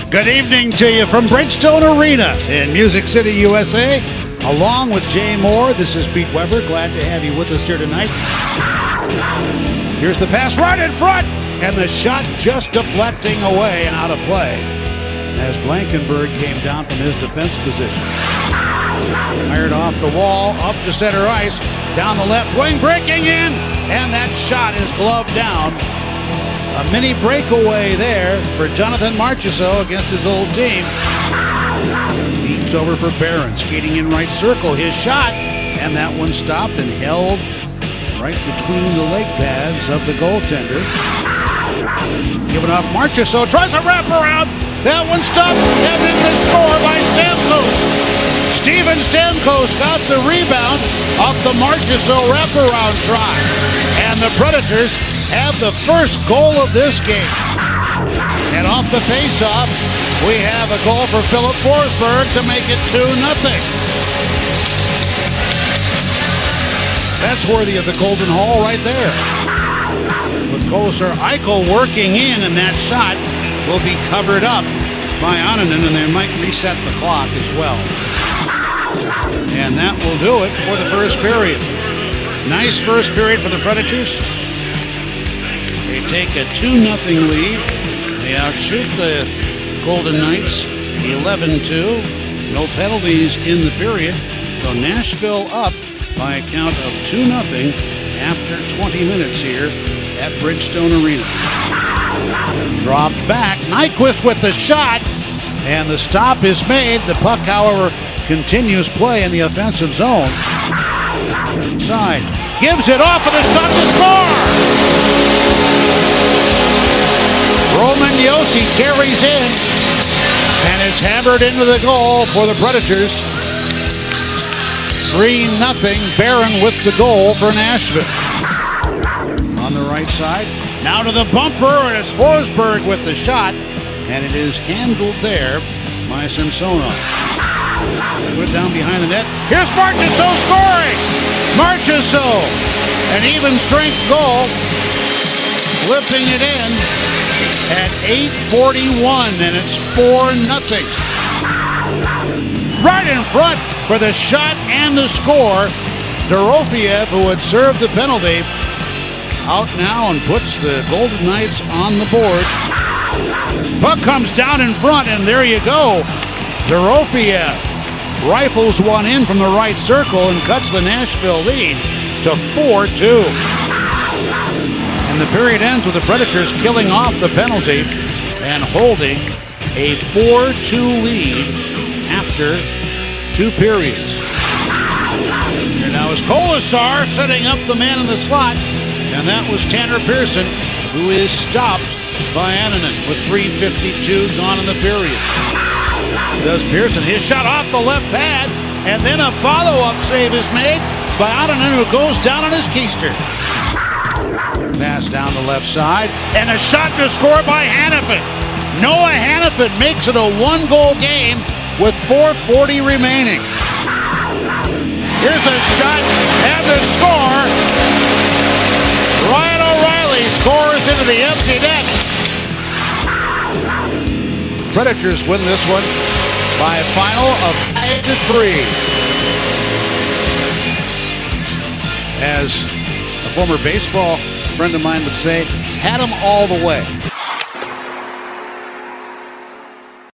Good evening to you from Bridgestone Arena in Music City, USA. Along with Jay Moore, this is Pete Weber. Glad to have you with us here tonight. Here's the pass right in front, and the shot just deflecting away and out of play as Blankenburg came down from his defense position. Fired off the wall, up to center ice, down the left wing, breaking in, and that shot is gloved down. A mini breakaway there for Jonathan Marchessault against his old team. Feeds over for Barron, skating in right circle. His shot, and that one stopped and held right between the leg pads of the goaltender. Giving off Marchessault, tries a wraparound. That one stopped, and then the score by Stamkos. Steven Stamkos got the rebound off the Marchessault wraparound try. And the Predators have the first goal of this game. And off the face-off, we have a goal for Philip Forsberg to make it 2-0. That's worthy of the Golden Hall right there. With Koser Eichel working in, and that shot will be covered up by Annunen, and they might reset the clock as well. And that will do it for the first period. Nice first period for the Predators. They take a 2-0 lead. They outshoot the Golden Knights 11-2. No penalties in the period. So Nashville up by a count of 2-0 after 20 minutes here at Bridgestone Arena. Dropped back. Nyquist with the shot. And the stop is made. The puck, however, continues play in the offensive zone. Inside. Gives it off, and a shot to score! Roman Josi carries in, and it's hammered into the goal for the Predators. 3-0, Barron with the goal for Nashville. On the right side, now to the bumper, and it's Forsberg with the shot, and it is handled there by Samsonov. Put it down behind the net. Here's Marchessault scoring! Marchessault, an even strength goal, flipping it in at 8:41, and it's 4-0. Right in front for the shot and the score. Dorofeyev, who had served the penalty, out now and puts the Golden Knights on the board. Puck comes down in front, and there you go. Dorofeyev rifles one in from the right circle and cuts the Nashville lead to 4-2. And the period ends with the Predators killing off the penalty and holding a 4-2 lead after 2 periods. Here now is Kolesar setting up the man in the slot, and that was Tanner Pearson, who is stopped by Annunen with 3:52 gone in the period. Does Pearson, his shot off the left pad, and then a follow-up save is made by Annunen, who goes down on his keister. Pass down the left side, and a shot to score by Hanifin. Noah Hanifin makes it a 1-goal game with 4:40 remaining. Here's a shot, and the score. Ryan O'Reilly scores into the empty net. Predators win this one by a final of 5-3. As a former baseball friend of mine would say, had them all the way.